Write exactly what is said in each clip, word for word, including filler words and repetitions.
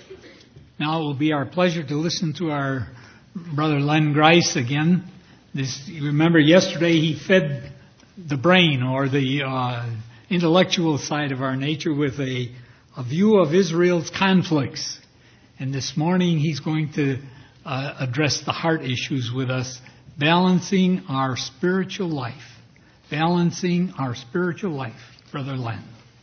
Now it will be our pleasure to listen to our brother Len Grice again. This, you remember yesterday he fed the brain or the uh, intellectual side of our nature with a, a view of Israel's conflicts. And this morning he's going to uh, address the heart issues with us, balancing our spiritual life. Balancing our spiritual life. Brother Len.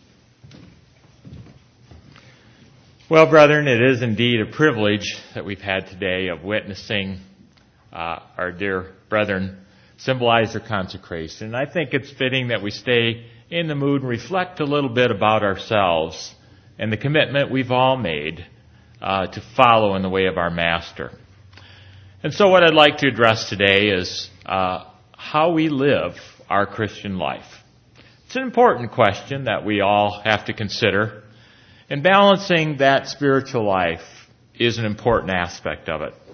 Well, brethren, it is indeed a privilege that we've had today of witnessing uh, our dear brethren symbolize their consecration. And I think it's fitting that we stay in the mood and reflect a little bit about ourselves and the commitment we've all made uh, to follow in the way of our Master. And so what I'd like to address today is uh, how we live our Christian life. It's an important question that we all have to consider. And balancing that spiritual life is an important aspect of it.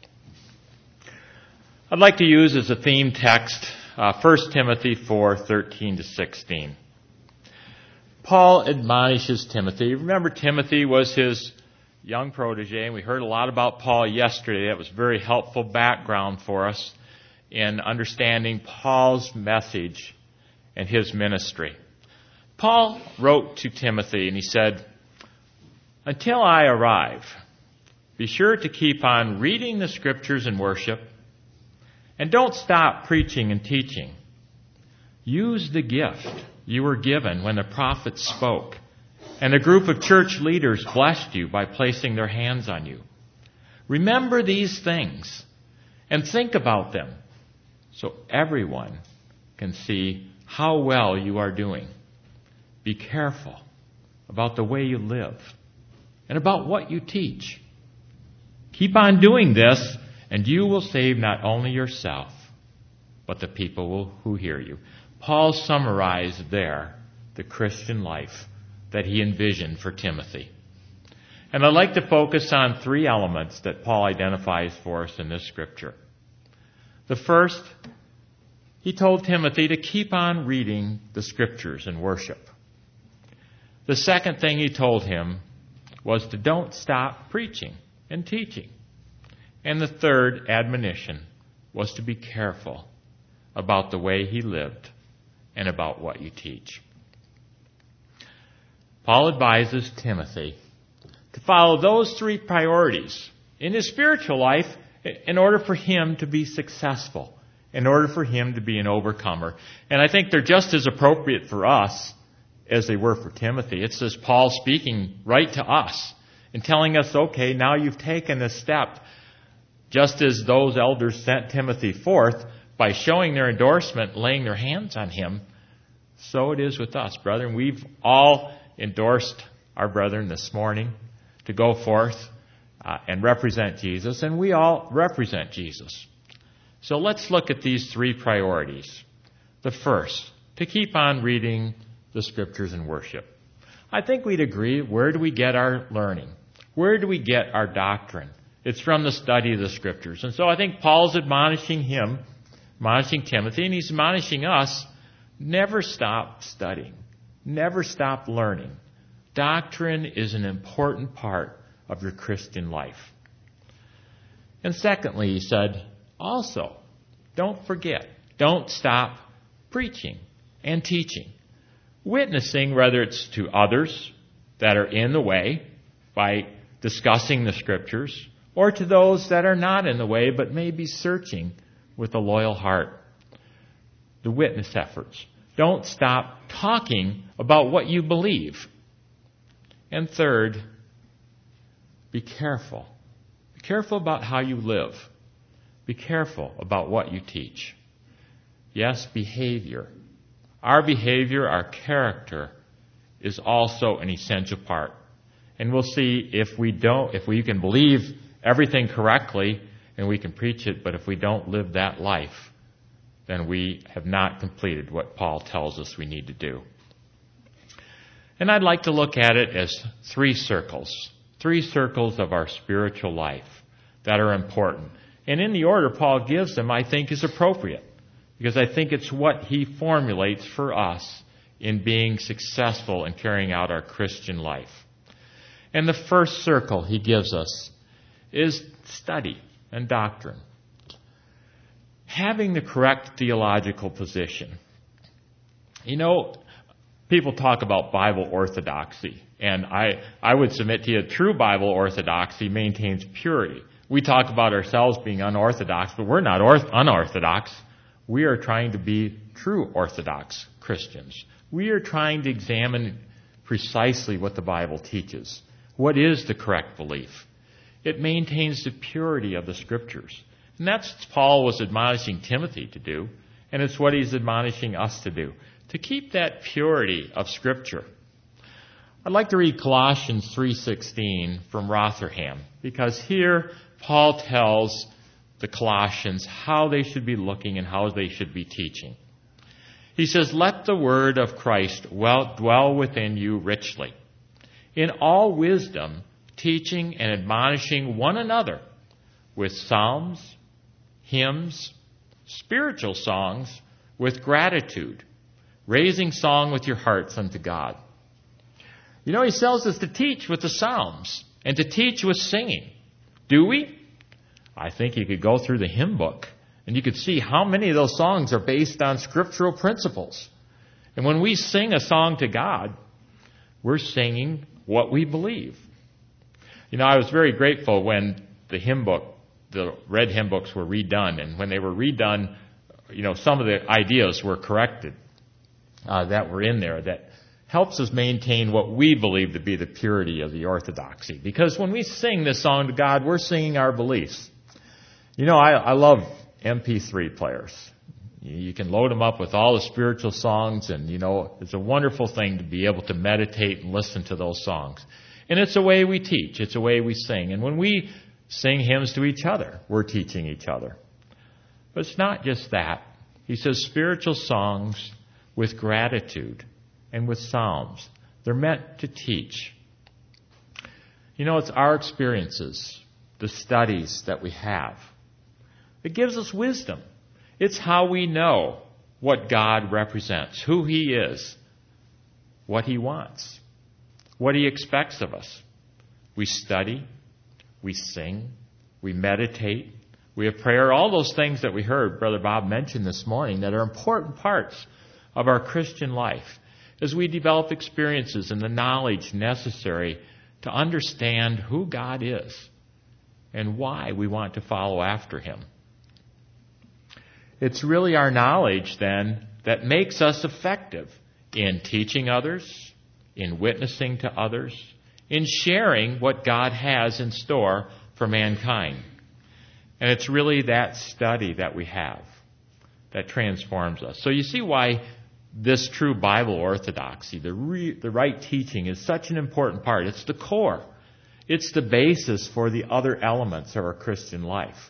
I'd like to use as a theme text uh, First Timothy four, thirteen to sixteen. Paul admonishes Timothy. Remember, Timothy was his young protege, and we heard a lot about Paul yesterday. That was very helpful background for us in understanding Paul's message and his ministry. Paul wrote to Timothy, and he said, "Until I arrive, be sure to keep on reading the Scriptures and worship, and don't stop preaching and teaching. Use the gift you were given when the prophets spoke, and a group of church leaders blessed you by placing their hands on you. Remember these things, and think about them, so everyone can see how well you are doing. Be careful about the way you live and about what you teach. Keep on doing this, and you will save not only yourself, but the people will, who hear you." Paul summarized there the Christian life that he envisioned for Timothy. And I'd like to focus on three elements that Paul identifies for us in this scripture. The first, he told Timothy to keep on reading the Scriptures and worship. The second thing he told him was to don't stop preaching and teaching. And the third admonition was to be careful about the way he lived and about what you teach. Paul advises Timothy to follow those three priorities in his spiritual life in order for him to be successful, in order for him to be an overcomer. And I think they're just as appropriate for us as they were for Timothy. It's as Paul speaking right to us and telling us, okay, now you've taken a step. Just as those elders sent Timothy forth by showing their endorsement, laying their hands on him, so it is with us, brethren. We've all endorsed our brethren this morning to go forth uh, and represent Jesus, and we all represent Jesus. So let's look at these three priorities. The first, to keep on reading the Scriptures and worship. I think we'd agree, where do we get our learning? Where do we get our doctrine? It's from the study of the Scriptures. And so I think Paul's admonishing him, admonishing Timothy, and he's admonishing us, never stop studying. Never stop learning. Doctrine is an important part of your Christian life. And secondly, he said, also, don't forget, don't stop preaching and teaching. Witnessing, whether it's to others that are in the way by discussing the Scriptures, or to those that are not in the way but may be searching with a loyal heart. The witness efforts. Don't stop talking about what you believe. And third, be careful. Be careful about how you live. Be careful about what you teach. Yes, behavior. Our behavior, our character, is also an essential part. And we'll see if we don't, if we can believe everything correctly and we can preach it, but if we don't live that life, then we have not completed what Paul tells us we need to do. And I'd like to look at it as three circles, three circles of our spiritual life that are important. And in the order Paul gives them, I think is appropriate, because I think it's what he formulates for us in being successful in carrying out our Christian life. And the first circle he gives us is study and doctrine. Having the correct theological position. You know, people talk about Bible orthodoxy, and I, I would submit to you, true Bible orthodoxy maintains purity. We talk about ourselves being unorthodox, but we're not orth- unorthodox. We are trying to be true Orthodox Christians. We are trying to examine precisely what the Bible teaches. What is the correct belief? It maintains the purity of the Scriptures. And that's what Paul was admonishing Timothy to do, and it's what he's admonishing us to do, to keep that purity of Scripture. I'd like to read Colossians three sixteen from Rotherham, because here Paul tells the Colossians how they should be looking and how they should be teaching. He says, "Let the word of Christ well dwell within you richly, in all wisdom, teaching and admonishing one another with psalms, hymns, spiritual songs, with gratitude, raising song with your hearts unto God." You know, he tells us to teach with the psalms and to teach with singing. Do we? I think you could go through the hymn book and you could see how many of those songs are based on scriptural principles. And when we sing a song to God, we're singing what we believe. You know, I was very grateful when the hymn book, the red hymn books were redone. And when they were redone, you know, some of the ideas were corrected uh, that were in there that helps us maintain what we believe to be the purity of the orthodoxy. Because when we sing this song to God, we're singing our beliefs. You know, I, I love M P three players. You can load them up with all the spiritual songs, and, you know, it's a wonderful thing to be able to meditate and listen to those songs. And it's a way we teach. It's a way we sing. And when we sing hymns to each other, we're teaching each other. But it's not just that. He says spiritual songs with gratitude and with psalms. They're meant to teach. You know, it's our experiences, the studies that we have. It gives us wisdom. It's how we know what God represents, who He is, what He wants, what He expects of us. We study, we sing, we meditate, we have prayer, all those things that we heard Brother Bob mention this morning that are important parts of our Christian life as we develop experiences and the knowledge necessary to understand who God is and why we want to follow after Him. It's really our knowledge, then, that makes us effective in teaching others, in witnessing to others, in sharing what God has in store for mankind. And it's really that study that we have that transforms us. So you see why this true Bible orthodoxy, the, re, the right teaching, is such an important part. It's the core. It's the basis for the other elements of our Christian life.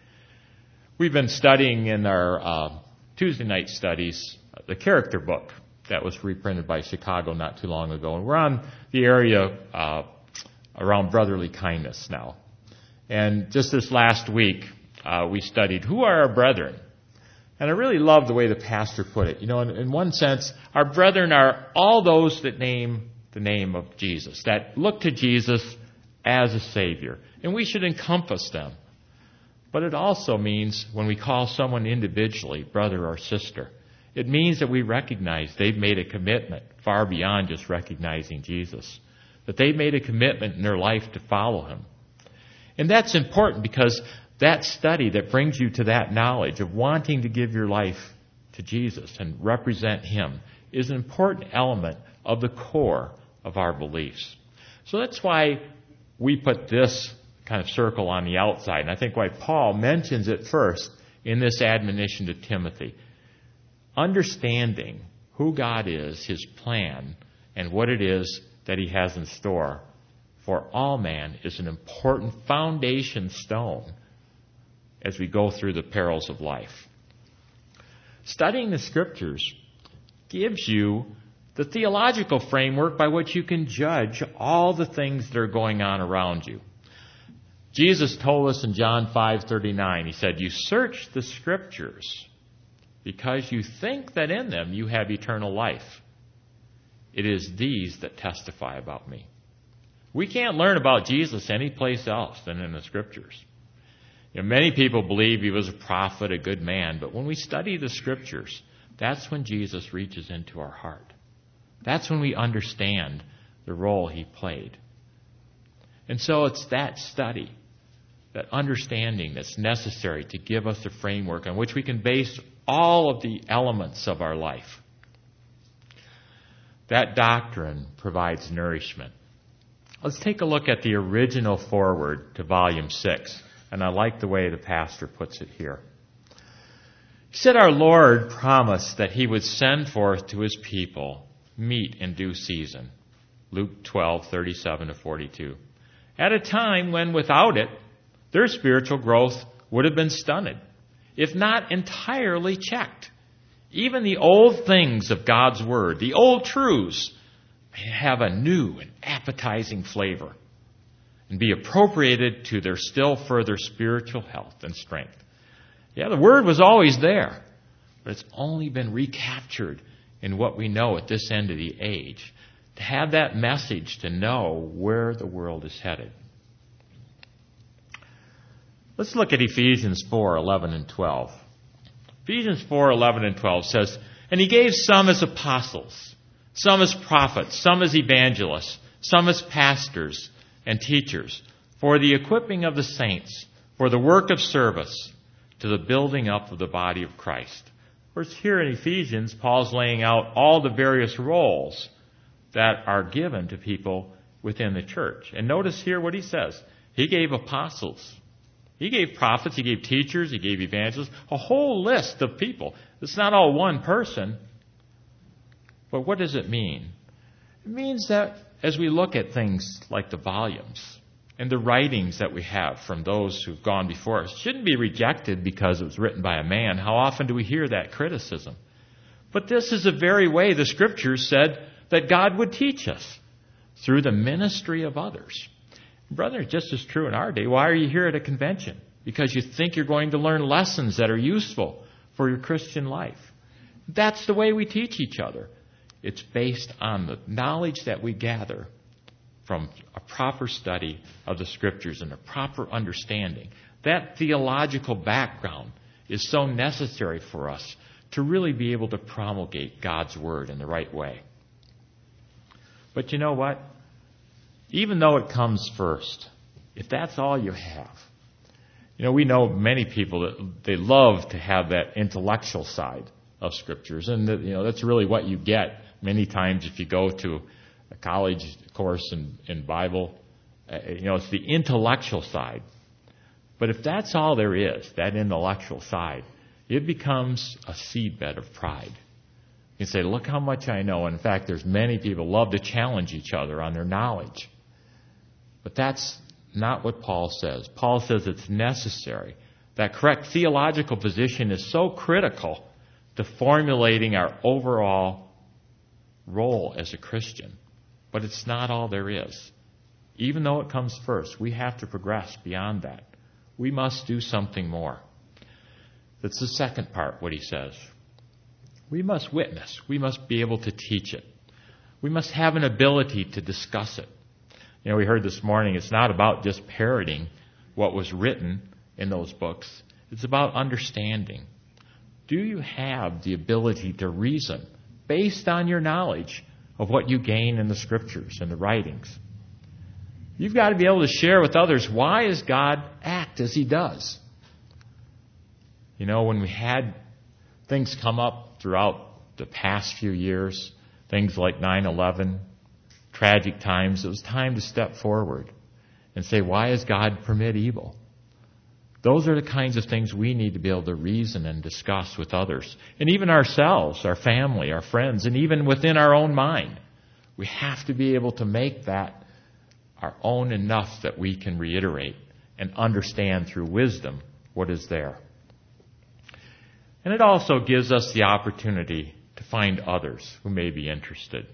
We've been studying in our uh, Tuesday night studies the character book that was reprinted by Chicago not too long ago. And we're on the area uh, around brotherly kindness now. And just this last week, uh, we studied who are our brethren. And I really love the way the pastor put it. You know, in, in one sense, our brethren are all those that name the name of Jesus, that look to Jesus as a Savior. And we should encompass them. But it also means when we call someone individually brother or sister, it means that we recognize they've made a commitment far beyond just recognizing Jesus, that they've made a commitment in their life to follow Him. And that's important because that study that brings you to that knowledge of wanting to give your life to Jesus and represent Him is an important element of the core of our beliefs. So that's why we put this kind of circle on the outside. And I think why Paul mentions it first in this admonition to Timothy. Understanding who God is, His plan, and what it is that He has in store for all man is an important foundation stone as we go through the perils of life. Studying the Scriptures gives you the theological framework by which you can judge all the things that are going on around you. Jesus told us in John five thirty-nine, He said, "You search the Scriptures because you think that in them you have eternal life. It is these that testify about me." We can't learn about Jesus anyplace else than in the Scriptures. You know, many people believe he was a prophet, a good man, but when we study the Scriptures, that's when Jesus reaches into our heart. That's when we understand the role he played. And so it's that study, that understanding that's necessary to give us a framework on which we can base all of the elements of our life. That doctrine provides nourishment. Let's take a look at the original foreword to Volume six, and I like the way the pastor puts it here. He said, "Our Lord promised that he would send forth to his people meat in due season." Luke twelve, thirty-seven to forty-two. At a time when without it, their spiritual growth would have been stunted, if not entirely checked. Even the old things of God's Word, the old truths, may have a new and appetizing flavor and be appropriated to their still further spiritual health and strength. Yeah, the Word was always there, but it's only been recaptured in what we know at this end of the age, to have that message to know where the world is headed. Let's look at Ephesians four, eleven and twelve. Ephesians four, eleven and twelve says, "And he gave some as apostles, some as prophets, some as evangelists, some as pastors and teachers, for the equipping of the saints, for the work of service, to the building up of the body of Christ." Of course, here in Ephesians, Paul's laying out all the various roles that are given to people within the church. And notice here what he says. He gave apostles. He gave prophets. He gave teachers. He gave evangelists. A whole list of people. It's not all one person. But what does it mean? It means that as we look at things like the volumes and the writings that we have from those who've gone before us, shouldn't be rejected because it was written by a man. How often do we hear that criticism? But this is the very way the Scriptures said that God would teach us, through the ministry of others. Brother, just as true in our day. Why are you here at a convention? Because you think you're going to learn lessons that are useful for your Christian life. That's the way we teach each other. It's based on the knowledge that we gather from a proper study of the Scriptures and a proper understanding. That theological background is so necessary for us to really be able to promulgate God's Word in the right way. But you know what? Even though it comes first, if that's all you have, you know, we know many people that they love to have that intellectual side of Scriptures, and that, you know, that's really what you get many times if you go to a college course in, in Bible. Uh, you know, it's the intellectual side. But if that's all there is, that intellectual side, it becomes a seedbed of pride. You can say, look how much I know. In fact, there's many people who love to challenge each other on their knowledge. But that's not what Paul says. Paul says it's necessary. That correct theological position is so critical to formulating our overall role as a Christian. But it's not all there is. Even though it comes first, we have to progress beyond that. We must do something more. That's the second part, what he says. We must witness. We must be able to teach it. We must have an ability to discuss it. You know, we heard this morning, it's not about just parroting what was written in those books. It's about understanding. Do you have the ability to reason based on your knowledge of what you gain in the Scriptures and the writings? You've got to be able to share with others, why does God act as He does? You know, when we had things come up throughout the past few years, things like nine eleven, tragic times, it was time to step forward and say, why does God permit evil? Those are the kinds of things we need to be able to reason and discuss with others. And even ourselves, our family, our friends, and even within our own mind. We have to be able to make that our own enough that we can reiterate and understand through wisdom what is there. And it also gives us the opportunity to find others who may be interested.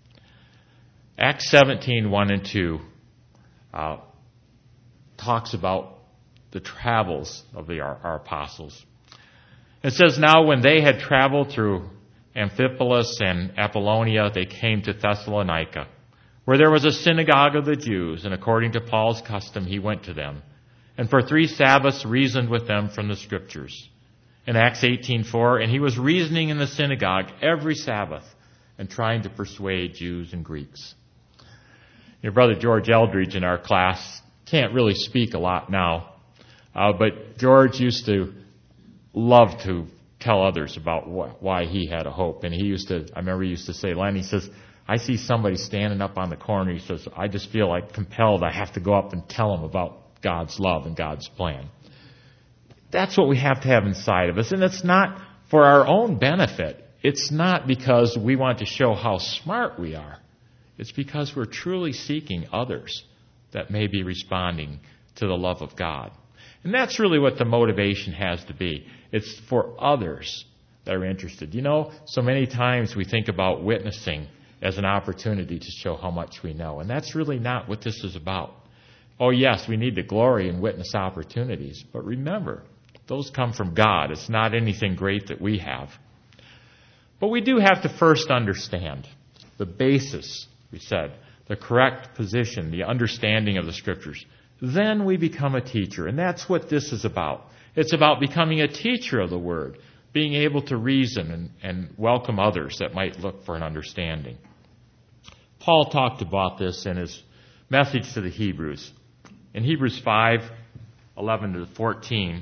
Acts seventeen, one and two uh, talks about the travels of the, our, our apostles. It says, now when they had traveled through Amphipolis and Apollonia, they came to Thessalonica, where there was a synagogue of the Jews, and according to Paul's custom, he went to them, and for three Sabbaths reasoned with them from the Scriptures. In Acts eighteen four, and he was reasoning in the synagogue every Sabbath and trying to persuade Jews and Greeks. Your brother George Eldridge in our class can't really speak a lot now, uh, but George used to love to tell others about wh- why he had a hope. And he used to, I remember he used to say, Len, he says, I see somebody standing up on the corner. He says, I just feel like compelled. I have to go up and tell them about God's love and God's plan. That's what we have to have inside of us. And it's not for our own benefit. It's not because we want to show how smart we are. It's because we're truly seeking others that may be responding to the love of God. And that's really what the motivation has to be. It's for others that are interested. You know, so many times we think about witnessing as an opportunity to show how much we know. And that's really not what this is about. Oh, yes, we need to glory and witness opportunities. But remember, those come from God. It's not anything great that we have. But we do have to first understand the basis, we said, the correct position, the understanding of the Scriptures. Then we become a teacher. And that's what this is about. It's about becoming a teacher of the Word, being able to reason and, and welcome others that might look for an understanding. Paul talked about this in his message to the Hebrews. In Hebrews five, eleven to fourteen,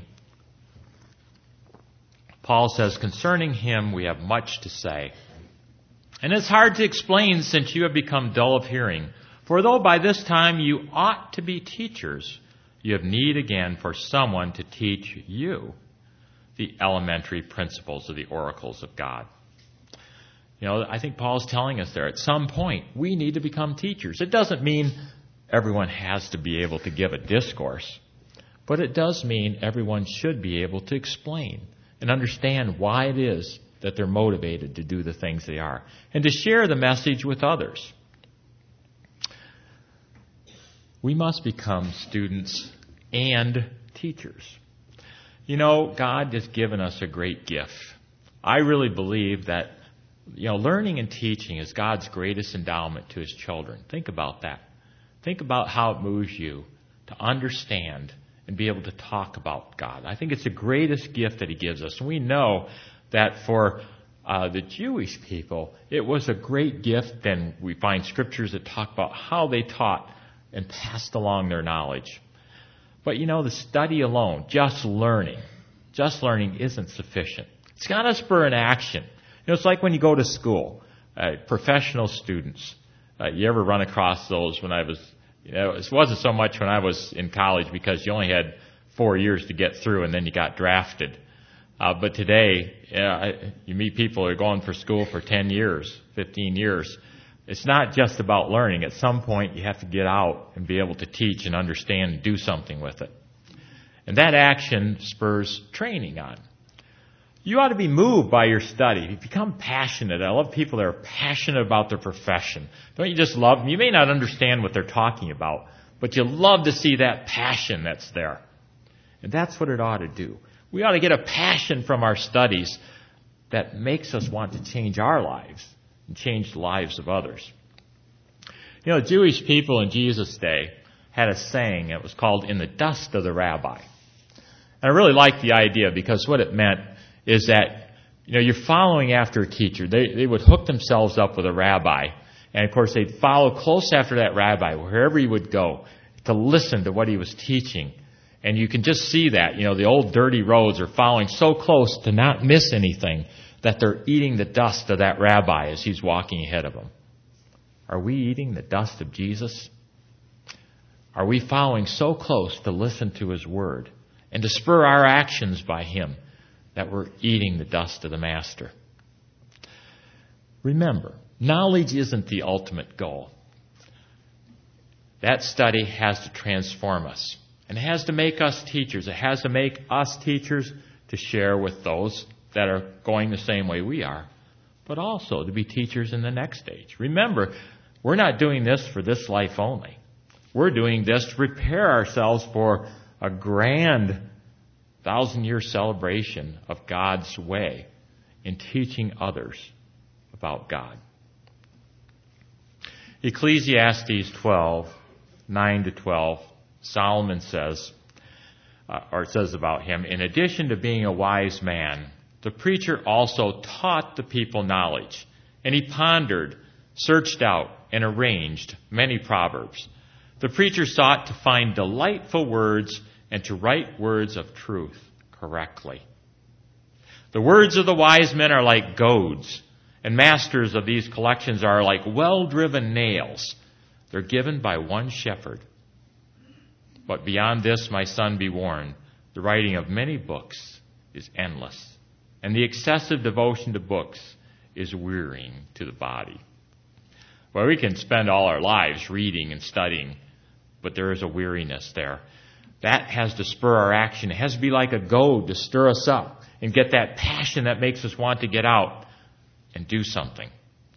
Paul says, concerning him we have much to say. And it's hard to explain since you have become dull of hearing. For though by this time you ought to be teachers, you have need again for someone to teach you the elementary principles of the oracles of God. You know, I think Paul's telling us there, at some point, we need to become teachers. It doesn't mean everyone has to be able to give a discourse, but it does mean everyone should be able to explain and understand why it is that they're motivated to do the things they are, and to share the message with others. We must become students and teachers. You know, God has given us a great gift. I really believe that, you know, learning and teaching is God's greatest endowment to His children. Think about that. Think about how it moves you to understand and be able to talk about God. I think it's the greatest gift that He gives us. And we know that for uh, the Jewish people, it was a great gift. And we find scriptures that talk about how they taught and passed along their knowledge. But, you know, the study alone, just learning, just learning isn't sufficient. It's got to spur an action. You know, it's like when you go to school, uh, professional students. Uh, you ever run across those when I was, you know, it wasn't so much when I was in college because you only had four years to get through and then you got drafted. Uh, but today, uh, you meet people who are going for school for ten years, fifteen years. It's not just about learning. At some point, you have to get out and be able to teach and understand and do something with it. And that action spurs training on. You ought to be moved by your study. You become passionate. I love people that are passionate about their profession. Don't you just love them? You may not understand what they're talking about, but you love to see that passion that's there. And that's what it ought to do. We ought to get a passion from our studies that makes us want to change our lives and change the lives of others. You know, Jewish people in Jesus' day had a saying. It was called, in the dust of the rabbi. And I really liked the idea because what it meant is that, you know, you're following after a teacher. They, they would hook themselves up with a rabbi. And, of course, they'd follow close after that rabbi wherever he would go to listen to what he was teaching. And you can just see that. You know, the old dirty roads are following so close to not miss anything that they're eating the dust of that rabbi as he's walking ahead of them. Are we eating the dust of Jesus? Are we following so close to listen to His Word and to spur our actions by Him that we're eating the dust of the Master? Remember, knowledge isn't the ultimate goal. That study has to transform us. And it has to make us teachers. It has to make us teachers to share with those that are going the same way we are, but also to be teachers in the next stage. Remember, we're not doing this for this life only. We're doing this to prepare ourselves for a grand thousand-year celebration of God's way in teaching others about God. Ecclesiastes twelve, nine to twelve, Solomon says, uh, or it says about him, in addition to being a wise man, the preacher also taught the people knowledge, and he pondered, searched out, and arranged many proverbs. The preacher sought to find delightful words and to write words of truth correctly. The words of the wise men are like goads, and masters of these collections are like well-driven nails. They're given by one shepherd. But beyond this, my son, be warned, the writing of many books is endless, and the excessive devotion to books is wearying to the body. Well, we can spend all our lives reading and studying, but there is a weariness there. That has to spur our action. It has to be like a goad to stir us up and get that passion that makes us want to get out and do something.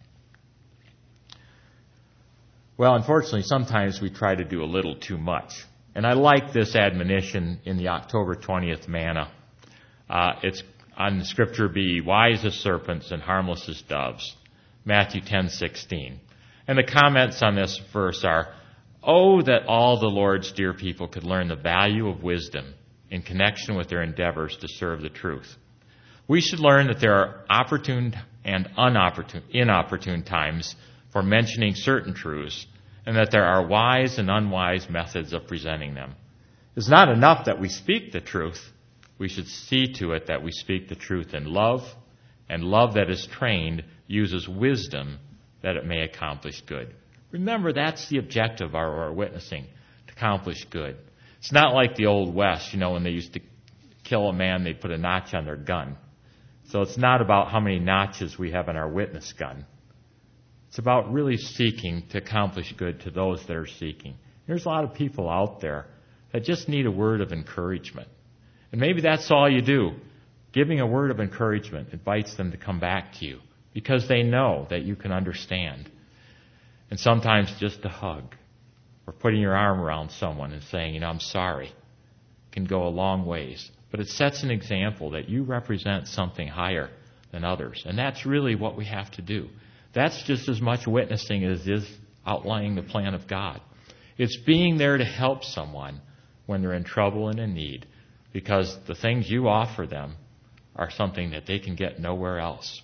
Well, unfortunately, sometimes we try to do a little too much. And I like this admonition in the October twentieth manna. Uh, it's on the scripture, be wise as serpents and harmless as doves. Matthew ten sixteen. And the comments on this verse are, oh, that all the Lord's dear people could learn the value of wisdom in connection with their endeavors to serve the truth. We should learn that there are opportune and unopportune, inopportune times for mentioning certain truths, and that there are wise and unwise methods of presenting them. It's not enough that we speak the truth. We should see to it that we speak the truth in love, and love that is trained uses wisdom that it may accomplish good. Remember, that's the objective of our, our witnessing, to accomplish good. It's not like the Old West, you know, when they used to kill a man, they'd put a notch on their gun. So it's not about how many notches we have on our witness gun. It's about really seeking to accomplish good to those that are seeking. There's a lot of people out there that just need a word of encouragement. And maybe that's all you do. Giving a word of encouragement invites them to come back to you because they know that you can understand. And sometimes just a hug or putting your arm around someone and saying, you know, I'm sorry, can go a long ways. But it sets an example that you represent something higher than others. And that's really what we have to do. That's just as much witnessing as is outlining the plan of God. It's being there to help someone when they're in trouble and in need, because the things you offer them are something that they can get nowhere else.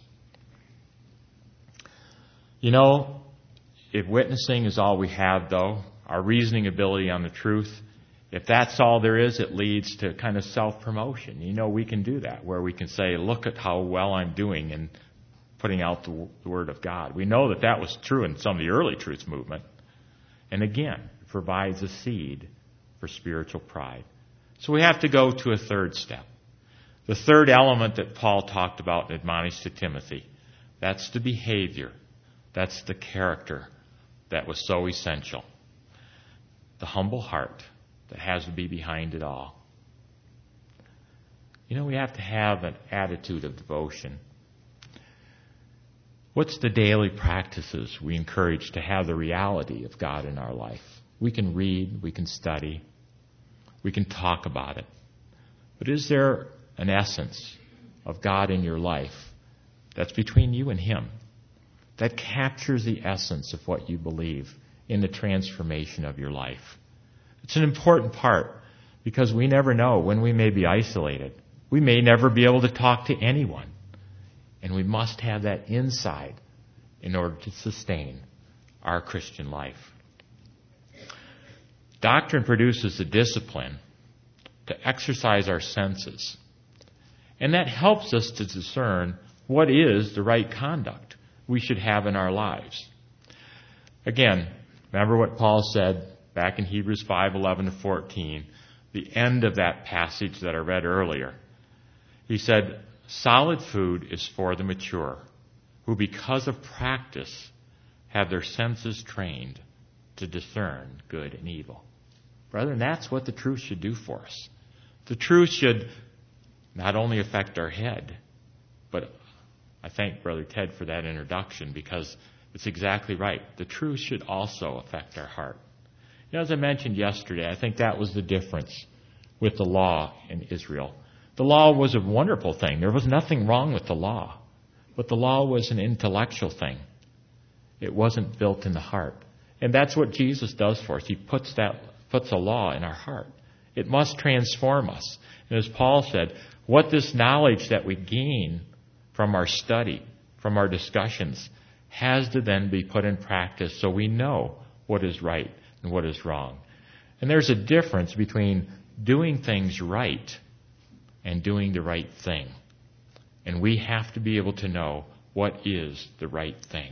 You know, if witnessing is all we have, though, our reasoning ability on the truth, if that's all there is, it leads to kind of self-promotion. You know, we can do that, where we can say, look at how well I'm doing in putting out the, the Word of God. We know that that was true in some of the early truth movement. And again, it provides a seed for spiritual pride. So we have to go to a third step. The third element that Paul talked about and admonished to Timothy, that's the behavior. That's the character that was so essential. The humble heart that has to be behind it all. You know, we have to have an attitude of devotion. What's the daily practices we encourage to have the reality of God in our life? We can read, we can study, we can talk about it. But is there an essence of God in your life that's between you and Him, that captures the essence of what you believe in the transformation of your life? It's an important part, because we never know when we may be isolated. We may never be able to talk to anyone. And we must have that inside in order to sustain our Christian life. Doctrine produces a discipline to exercise our senses. And that helps us to discern what is the right conduct we should have in our lives. Again, remember what Paul said back in Hebrews five eleven to fourteen, the end of that passage that I read earlier. He said, solid food is for the mature, who because of practice have their senses trained to discern good and evil. Brethren, that's what the truth should do for us. The truth should not only affect our head, but I thank Brother Ted for that introduction, because it's exactly right. The truth should also affect our heart. You know, as I mentioned yesterday, I think that was the difference with the law in Israel. The law was a wonderful thing. There was nothing wrong with the law. But the law was an intellectual thing. It wasn't built in the heart. And that's what Jesus does for us. He puts that puts a law in our heart. It must transform us. And as Paul said, what this knowledge that we gain from our study, from our discussions, has to then be put in practice so we know what is right and what is wrong. And there's a difference between doing things right and doing the right thing. And we have to be able to know what is the right thing.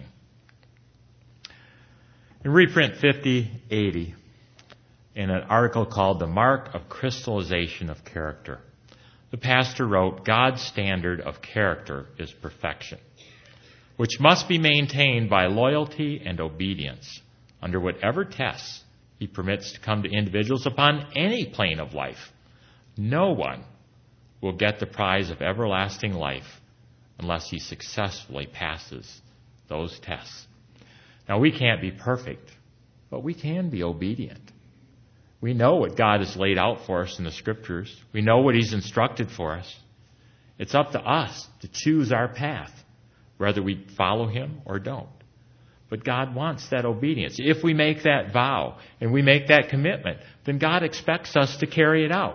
In reprint fifty eighty, in an article called The Mark of Crystallization of Character, the pastor wrote, God's standard of character is perfection, which must be maintained by loyalty and obedience under whatever tests he permits to come to individuals upon any plane of life. No one will get the prize of everlasting life unless he successfully passes those tests. Now, we can't be perfect, but we can be obedient. We know what God has laid out for us in the Scriptures. We know what He's instructed for us. It's up to us to choose our path, whether we follow Him or don't. But God wants that obedience. If we make that vow and we make that commitment, then God expects us to carry it out.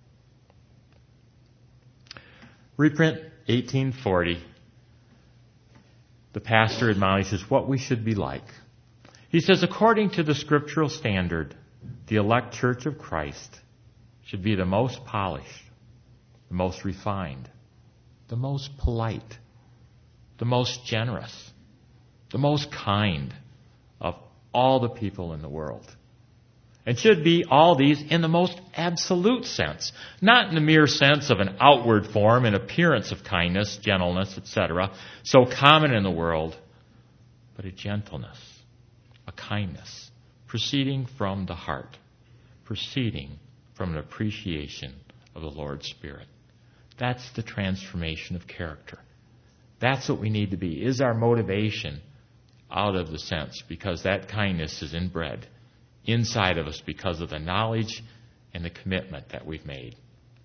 Reprint eighteen forty. The pastor admonishes what we should be like. He says, according to the scriptural standard, the elect church of Christ should be the most polished, the most refined, the most polite, the most generous, the most kind of all the people in the world. And should be all these in the most absolute sense, not in the mere sense of an outward form and appearance of kindness, gentleness, et cetera, so common in the world, but a gentleness, a kindness, proceeding from the heart, proceeding from an appreciation of the Lord's Spirit. That's the transformation of character. That's what we need to be. Is our motivation out of the sense, because that kindness is inbred inside of us because of the knowledge and the commitment that we've made.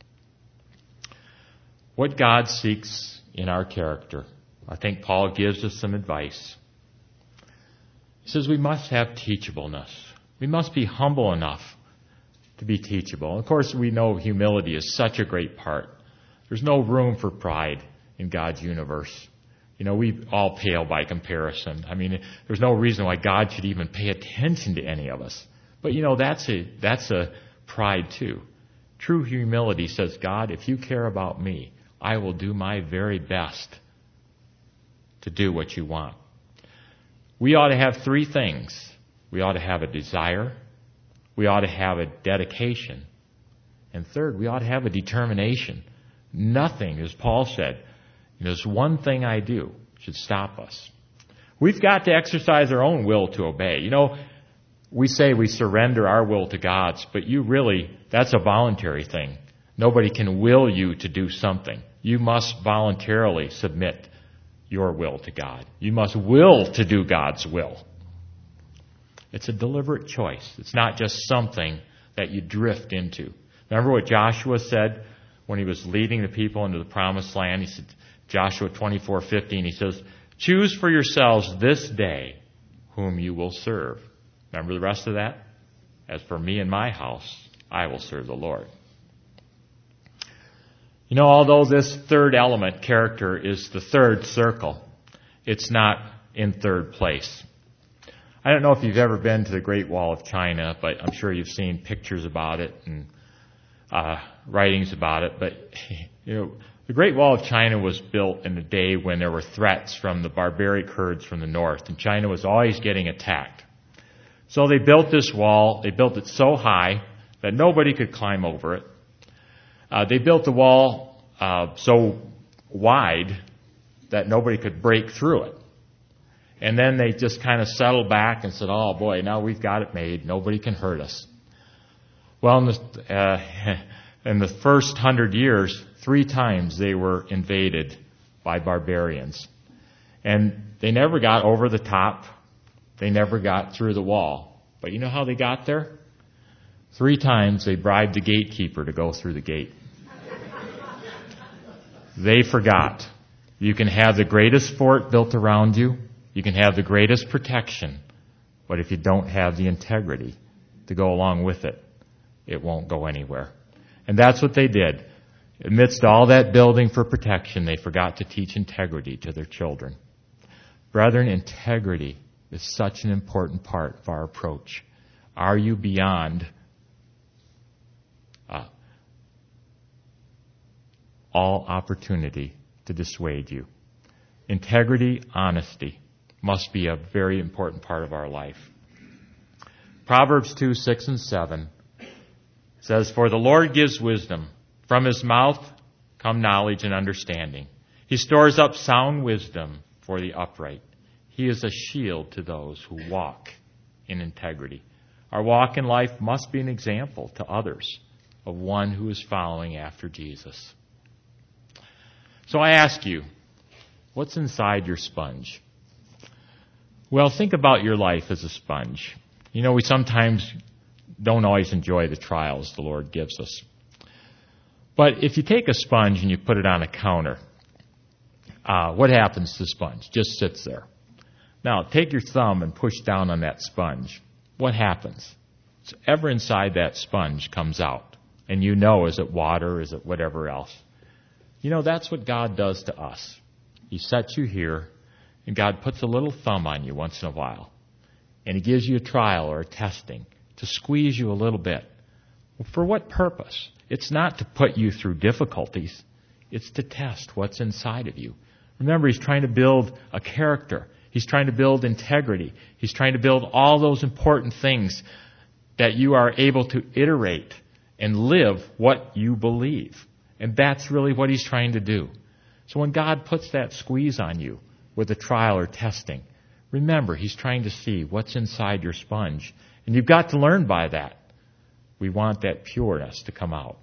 What God seeks in our character, I think Paul gives us some advice. He says we must have teachableness. We must be humble enough to be teachable. Of course, we know humility is such a great part. There's no room for pride in God's universe. You know, we all pale by comparison. I mean, there's no reason why God should even pay attention to any of us. But, you know, that's a, that's a pride too. True humility says, God, if you care about me, I will do my very best to do what you want. We ought to have three things. We ought to have a desire. We ought to have a dedication. And third, we ought to have a determination. Nothing, as Paul said, there's one thing I do should stop us. We've got to exercise our own will to obey. You know, we say we surrender our will to God's, but you really, that's a voluntary thing. Nobody can will you to do something. You must voluntarily submit your will to God. You must will to do God's will. It's a deliberate choice. It's not just something that you drift into. Remember what Joshua said when he was leading the people into the promised land? He said, Joshua twenty-four fifteen, he says, choose for yourselves this day whom you will serve. Remember the rest of that? As for me and my house, I will serve the Lord. You know, although this third element, character, is the third circle, it's not in third place. I don't know if you've ever been to the Great Wall of China, but I'm sure you've seen pictures about it and uh, writings about it. But, you know, the Great Wall of China was built in a day when there were threats from the barbaric herds from the north, and China was always getting attacked. So they built this wall. They built it so high that nobody could climb over it. Uh, they built the wall uh, so wide that nobody could break through it. And then they just kind of settled back and said, oh boy, now we've got it made. Nobody can hurt us. Well, in the, uh, in the first hundred years, three times they were invaded by barbarians. And they never got over the top. They never got through the wall. But you know how they got there? Three times they bribed the gatekeeper to go through the gate. They forgot. You can have the greatest fort built around you. You can have the greatest protection. But if you don't have the integrity to go along with it, it won't go anywhere. And that's what they did. Amidst all that building for protection, they forgot to teach integrity to their children. Brethren, integrity is such an important part of our approach. Are you beyond uh, all opportunity to dissuade you? Integrity, honesty must be a very important part of our life. Proverbs two, six, and seven says, "For the Lord gives wisdom. From his mouth come knowledge and understanding. He stores up sound wisdom for the upright. He is a shield to those who walk in integrity." Our walk in life must be an example to others of one who is following after Jesus. So I ask you, what's inside your sponge? Well, think about your life as a sponge. You know, we sometimes don't always enjoy the trials the Lord gives us. But if you take a sponge and you put it on a counter, uh, what happens to the sponge? Just sits there. Now, take your thumb and push down on that sponge. What happens? Whatever inside that sponge comes out. And you know, is it water? Is it whatever else? You know, that's what God does to us. He sets you here, and God puts a little thumb on you once in a while. And He gives you a trial or a testing to squeeze you a little bit. Well, for what purpose? It's not to put you through difficulties. It's to test what's inside of you. Remember, He's trying to build a character. He's trying to build integrity. He's trying to build all those important things that you are able to iterate and live what you believe. And that's really what He's trying to do. So when God puts that squeeze on you with a trial or testing, remember, He's trying to see what's inside your sponge. And you've got to learn by that. We want that pureness to come out.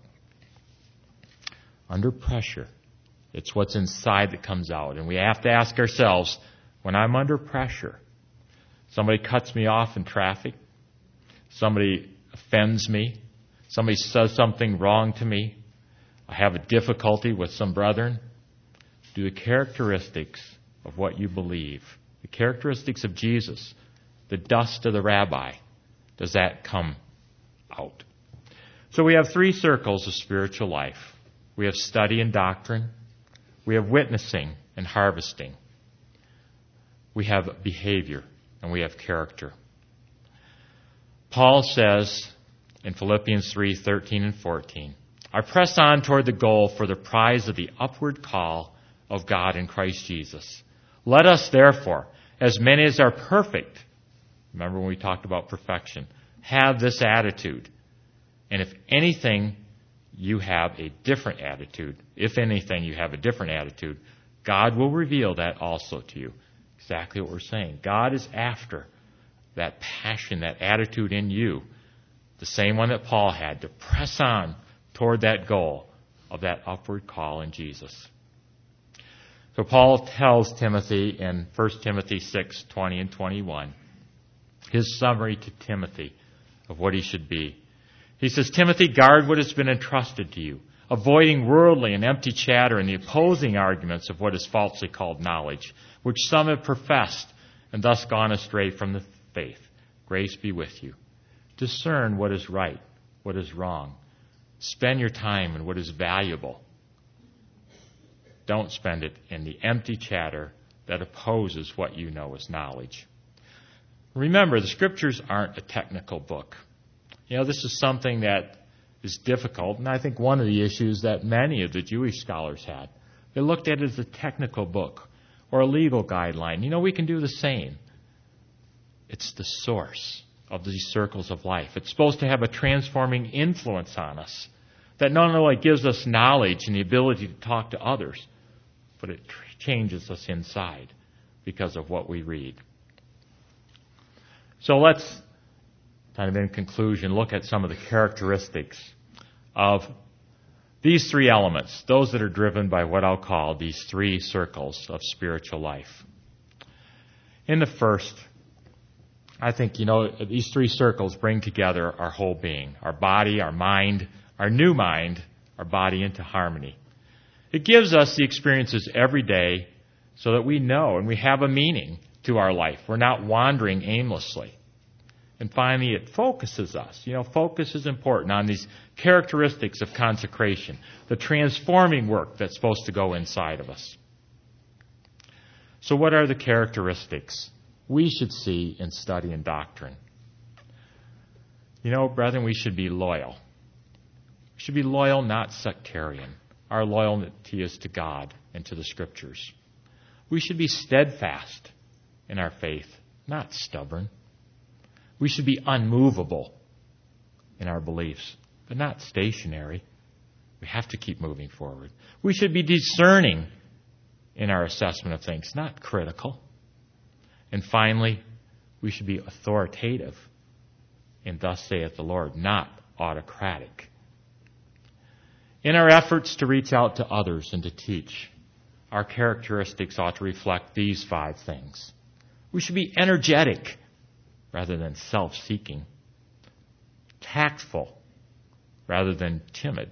Under pressure, it's what's inside that comes out. And we have to ask ourselves, when I'm under pressure, somebody cuts me off in traffic, somebody offends me, somebody says something wrong to me, I have a difficulty with some brethren, do the characteristics of what you believe, the characteristics of Jesus, the dust of the rabbi, does that come out? So we have three circles of spiritual life. We have study and doctrine. We have witnessing and harvesting. We have behavior, and we have character. Paul says in Philippians three, thirteen and fourteen, "I press on toward the goal for the prize of the upward call of God in Christ Jesus. Let us therefore, as many as are perfect," remember when we talked about perfection, "have this attitude. And if anything, you have a different attitude. If anything, you have a different attitude, God will reveal that also to you." Exactly what we're saying. God is after that passion, that attitude in you, the same one that Paul had, to press on toward that goal of that upward call in Jesus. So Paul tells Timothy in First Timothy six, twenty and twenty-one, his summary to Timothy of what he should be. He says, "Timothy, guard what has been entrusted to you, avoiding worldly and empty chatter and the opposing arguments of what is falsely called knowledge, which some have professed and thus gone astray from the faith. Grace be with you. Discern what is right, what is wrong. Spend your time in what is valuable. Don't spend it in the empty chatter that opposes what you know as knowledge." Remember, the Scriptures aren't a technical book. You know, this is something that is difficult, and I think one of the issues that many of the Jewish scholars had. They looked at it as a technical book or a legal guideline. You know, we can do the same. It's the source of these circles of life. It's supposed to have a transforming influence on us that not only gives us knowledge and the ability to talk to others, but it changes us inside because of what we read. So let's, kind of in conclusion, look at some of the characteristics of these three elements, those that are driven by what I'll call these three circles of spiritual life. In the first, I think, you know, these three circles bring together our whole being, our body, our mind, our new mind, our body into harmony. It gives us the experiences every day so that we know and we have a meaning to our life. We're not wandering aimlessly. And finally, it focuses us. You know, focus is important on these characteristics of consecration, the transforming work that's supposed to go inside of us. So what are the characteristics we should see in studying doctrine? You know, brethren, we should be loyal. We should be loyal, not sectarian. Our loyalty is to God and to the Scriptures. We should be steadfast in our faith, not stubborn. We should be unmovable in our beliefs, but not stationary. We have to keep moving forward. We should be discerning in our assessment of things, not critical. And finally, we should be authoritative in thus saith the Lord, not autocratic. In our efforts to reach out to others and to teach, our characteristics ought to reflect these five things. We should be energetic rather than self-seeking, tactful rather than timid,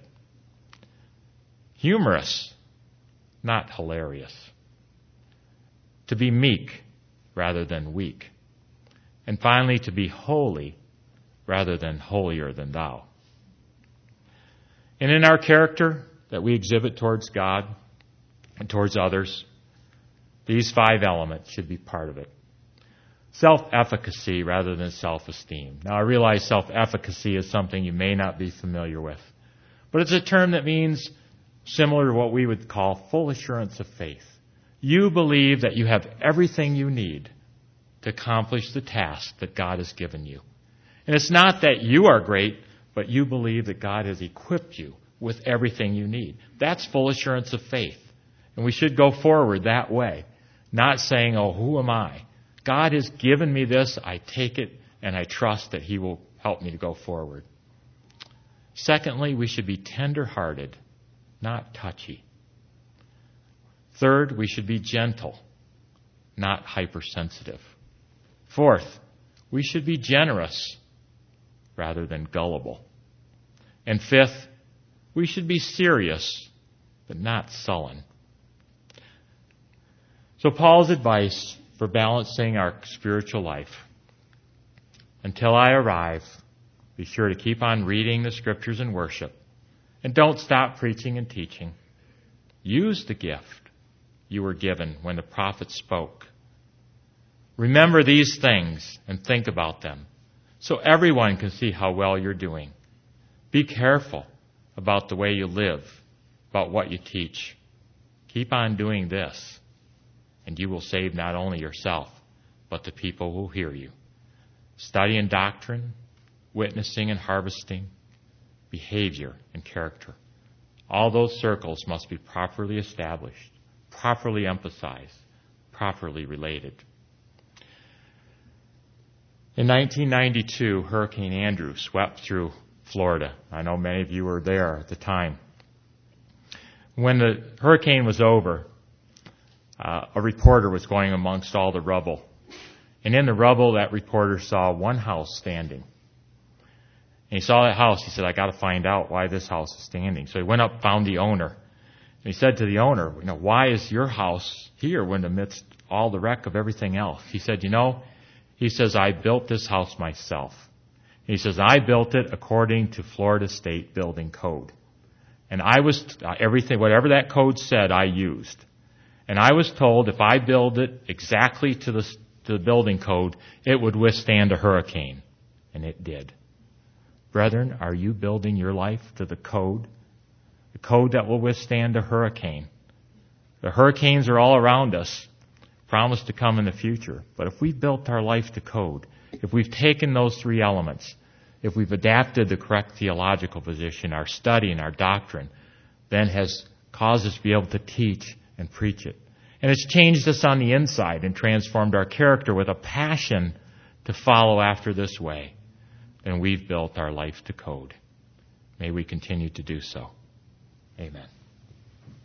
humorous, not hilarious, to be meek rather than weak, and finally to be holy rather than holier than thou. And in our character that we exhibit towards God and towards others, these five elements should be part of it. Self-efficacy rather than self-esteem. Now, I realize self-efficacy is something you may not be familiar with, but it's a term that means similar to what we would call full assurance of faith. You believe that you have everything you need to accomplish the task that God has given you. And it's not that you are great, but you believe that God has equipped you with everything you need. That's full assurance of faith. And we should go forward that way, not saying, oh, who am I? God has given me this, I take it, and I trust that He will help me to go forward. Secondly, we should be tender-hearted, not touchy. Third, we should be gentle, not hypersensitive. Fourth, we should be generous rather than gullible. And fifth, we should be serious, but not sullen. So Paul's advice for balancing our spiritual life: until I arrive, be sure to keep on reading the Scriptures and worship, and don't stop preaching and teaching. Use the gift you were given when the prophet spoke. Remember these things and think about them, so everyone can see how well you're doing. Be careful about the way you live, about what you teach. Keep on doing this, and you will save not only yourself, but the people who hear you. Studying doctrine, witnessing and harvesting, behavior and character. All those circles must be properly established, properly emphasized, properly related. In nineteen ninety-two, Hurricane Andrew swept through Florida. I know many of you were there at the time. When the hurricane was over, uh, a reporter was going amongst all the rubble. And in the rubble, that reporter saw one house standing. And he saw that house. He said, I got to find out why this house is standing. So he went up, found the owner. And he said to the owner, you know, why is your house here when amidst all the wreck of everything else? He said, you know, he says, I built this house myself. He says, I built it according to Florida State Building Code. And I was, uh, everything, whatever that code said, I used. And I was told if I build it exactly to the, to the building code, it would withstand a hurricane. And it did. Brethren, are you building your life to the code? The code that will withstand a hurricane. The hurricanes are all around us, promised to come in the future. But if we've built our life to code, if we've taken those three elements, if we've adapted the correct theological position, our study and our doctrine, then has caused us to be able to teach and preach it. And it's changed us on the inside and transformed our character with a passion to follow after this way, then we've built our life to code. May we continue to do so. Amen.